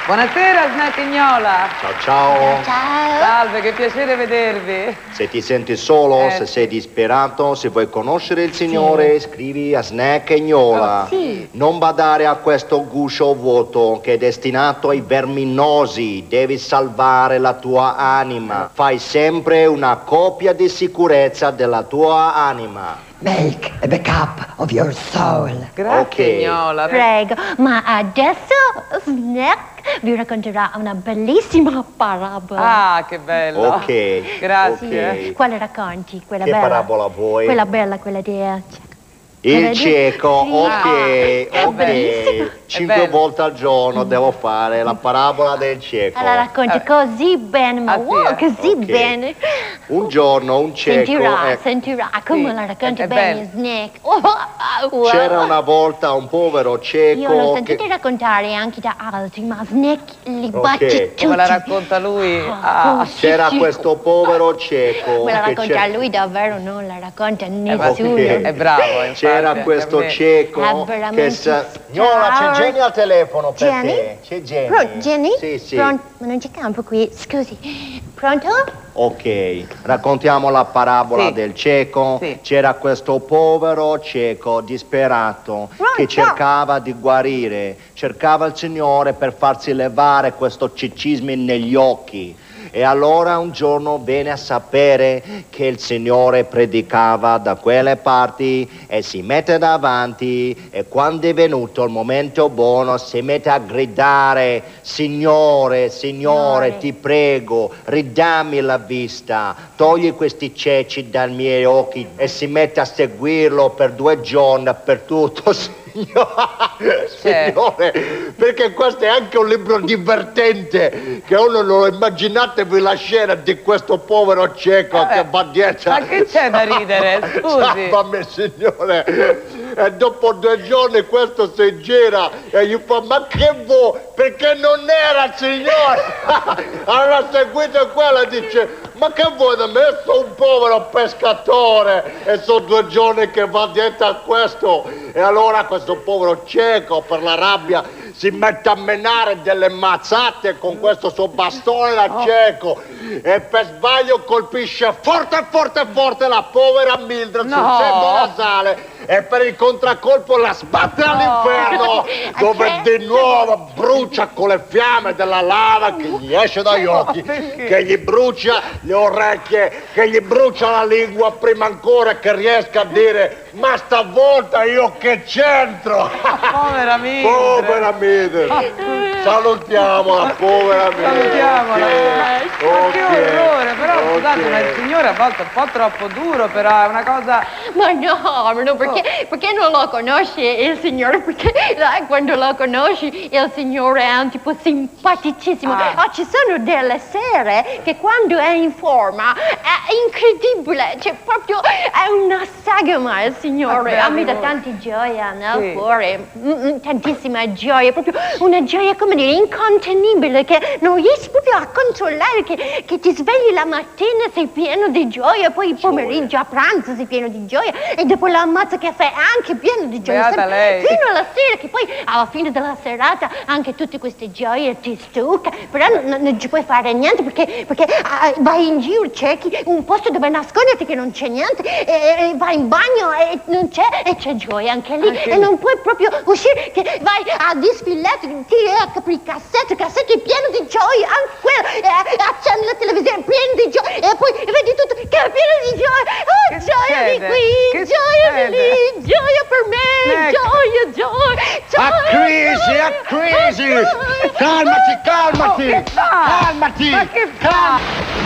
Buonasera, Snackignola. Ciao, ciao. Ciao. Salve, che piacere vedervi. Se ti senti solo, se sei disperato, se vuoi conoscere il Signore, scrivi a Snackignola. Sì. Non badare a questo guscio vuoto che è destinato ai verminosi. Devi salvare la tua anima. Fai sempre una copia di sicurezza della tua anima. Make a backup of your soul. Grazie, Ignola. Prego, ma adesso Snack vi racconterà una bellissima parabola. Ah, che bello. Ok. Grazie. ok. Quale racconti? Quella Che bella? parabola vuoi? Quella bella, quella di... Il cieco, Sì. ok, È bellissimo. ok. 5 bello. volte al giorno devo fare la parabola del cieco. La racconti così bene, ma wow, così Ok. bene. Un giorno un cieco... Sentirà come Sì, la racconti è bene, Snack. Wow. C'era una volta un povero cieco Io l'ho che... sentito raccontare anche da altri, ma Snack li Ok. batte tutti. Come la racconta lui. Ah. Sì, C'era sì. questo povero cieco Me la che racconta lui davvero, non la racconta nessuno. È bravo, infatti, C'era anche a questo me. È cieco veramente che Signora, c'è star. Jenny al telefono per Jenny? te. C'è Jenny. Jenny? Sì, sì. Pronto? Ma non c'è campo qui, scusi. Pronto? Ok, raccontiamo la parabola Sì. del cieco. Sì. C'era questo povero cieco disperato che cercava di guarire, cercava il Signore per farsi levare questo ceccismo negli occhi. E allora un giorno venne a sapere che il Signore predicava da quelle parti e si mette davanti e quando è venuto il momento buono si mette a gridare: Signore, Signore, ti prego, ridammi la vista, togli questi ceci dai miei occhi, e si mette a seguirlo per 2 giorni dappertutto. Signore, perché questo è anche un libro divertente, che uno non immaginatevi la scena di questo povero cieco che va dietro. Ma che c'è da ridere? Scusi. Salvami, Signore. E dopo 2 giorni questo si gira e gli fa: ma che vuoi? Perché non era il Signore. Allora seguito quello e dice: ma che vuoi da me? Sono un povero pescatore e sono 2 giorni che va dietro a questo. E allora questo povero cieco, per la rabbia, si mette a menare delle mazzate con questo suo bastone da cieco e per sbaglio colpisce forte forte forte la povera Mildred sul seno nasale e per il contraccolpo la sbatte all'inferno, dove di nuovo brucia con le fiamme della lava che gli esce dagli occhi, che gli brucia le orecchie, che gli brucia la lingua prima ancora che riesca a dire: ma stavolta io che c'entro? Povera Mildred. Povera Mildred. Salutiamo la povera Mildred. Salutiamola. Ma che orrore, però Ok. scusate, ma il Signore a volte è un po' troppo duro, però è una cosa... Ma no, perché non lo conosci il Signore? Perché quando lo conosci il Signore è un tipo simpaticissimo. Ci sono delle sere che quando è in forma è incredibile, cioè proprio è una sagoma il Signore. A me dà tanta gioia nel cuore, tantissima gioia, proprio una gioia, come dire, incontenibile, che non riesci proprio a controllare, che ti svegli la mattina sei pieno di gioia, poi il pomeriggio a pranzo sei pieno di gioia e dopo l'ammazza che fai anche pieno di gioia. Beata lei. Fino alla sera, che poi alla fine della serata anche tutte queste gioie ti stucca, però non ci puoi fare niente perché vai in giro, cerchi un posto dove nasconderti che non c'è niente, e vai in bagno e non c'è, e c'è gioia anche lì, e non puoi proprio uscire, che vai a disfiletto, ti apri il cassetto è pieno di gioia, anche quello, accendi la televisione pieno di gioia, e poi vedi tutto che è pieno di gioia. Che Gioia di succede? qui, Che gioia di succede? lì, gioia per me, gioia. A crisi! Calmati, calmati! Che fa? Calmati! Ma che fa?